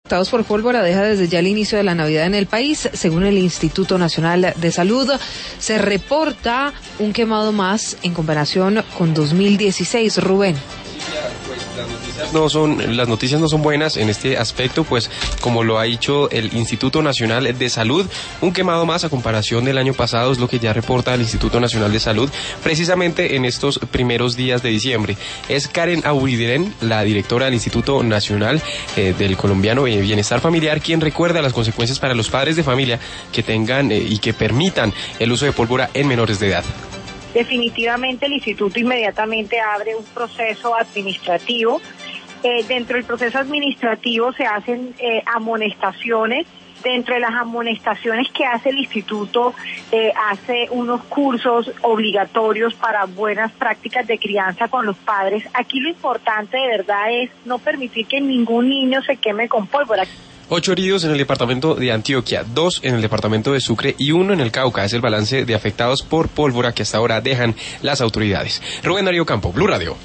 Afectados por pólvora deja desde ya el inicio de la Navidad en el país. Según el Instituto Nacional de Salud, se reporta un quemado más en comparación con 2016. Rubén. Las noticias no son buenas en este aspecto, pues como lo ha dicho el Instituto Nacional de Salud, un quemado más a comparación del año pasado es lo que ya reporta el Instituto Nacional de Salud precisamente en estos primeros días de diciembre. Es Karen Auridiren, la directora del Instituto Nacional del Colombiano de Bienestar Familiar, quien recuerda las consecuencias para los padres de familia que tengan y que permitan el uso de pólvora en menores de edad. Definitivamente el instituto inmediatamente abre un proceso administrativo. Dentro del proceso administrativo se hacen amonestaciones. Dentro de las amonestaciones que hace el instituto, hace unos cursos obligatorios para buenas prácticas de crianza con los padres. Aquí lo importante de verdad es no permitir que ningún niño se queme con pólvora. 8 heridos en el departamento de Antioquia, 2 en el departamento de Sucre y 1 en el Cauca. Es el balance de afectados por pólvora que hasta ahora dejan las autoridades. Rubén Darío Campo, Blue Radio.